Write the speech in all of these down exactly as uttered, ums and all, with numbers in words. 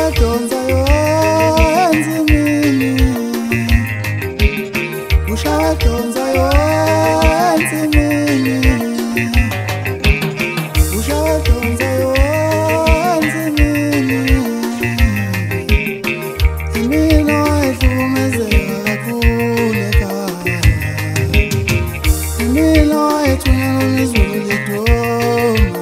donsa yo enzimini ushaya donsa yo enzimini ushaya donsa yo enzimini imino ehlumezeka kakhulu ekhaya imino ethunyelwa izulu lidoma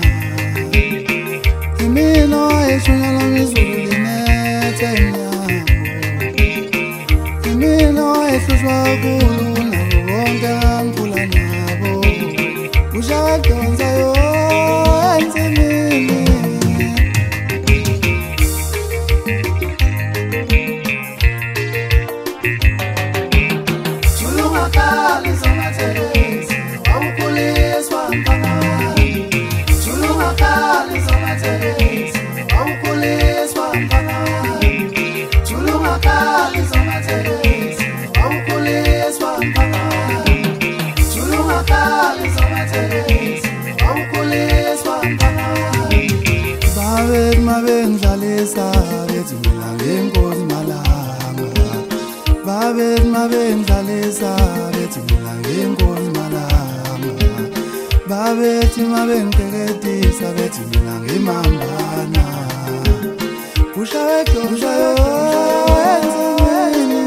imino ethunyelwa izulu linetha emnyango imino ehlushwa kakhulu nabo bonke angikhula nabo ushaya donsa yo enzimini julungakali zomathelezi wawukhuliswa mphangani julungakali zomathelezi wawukhuliswa mphangani julungakali zomathelezi wawukhuliswa mphangani julungakali zomathelezi wawukhuliswa mphangani babethi mabengidlalisa bethi mina ngenkosi malanga babethi mabengidlalisa bethi mina ngenkosi malanga babethi mabengiceketisa bethi mina ngimambana ushaya donsa yo enzimini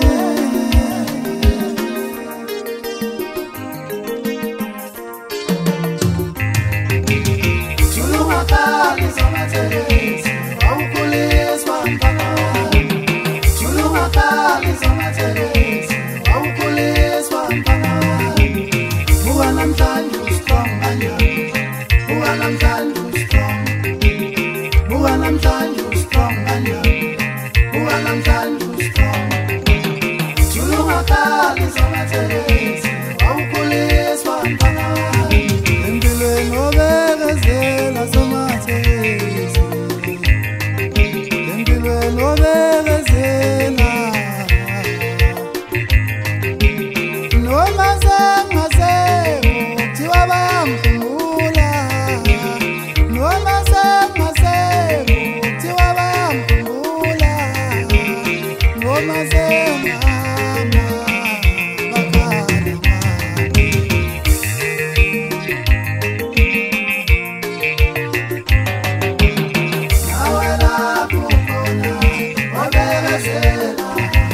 julungakali zomathelezi wawukhuliswa mphangani julungakali zomathelezi wawukhuliswa mphangani buka namhlanje ustrong kanjani buka namhlanje ustrong buka namhlanje ustrong kanjani buka namhlanje ustrong julungakali zomathelezi wawukhuliswa mphangani empilweni obekezela zomathelezi empilweni obekezela noma sengaseko kuthiwa bayamkhumbula noma sengaseko kuthiwa bayamkhumbula noma sengahamba bakhala nawe lapho khona obekezela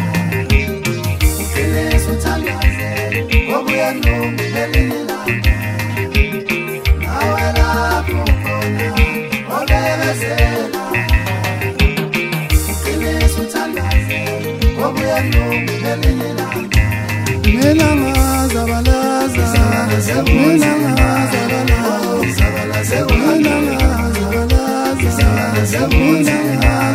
uqinise uthandazele obuya ngelinye ilanga nawe lapho khona obekezela uqinise uthandazele obuya ngelinye ilanga mina ngazabalaza mina ngazabalaza mina ngazabalaza mina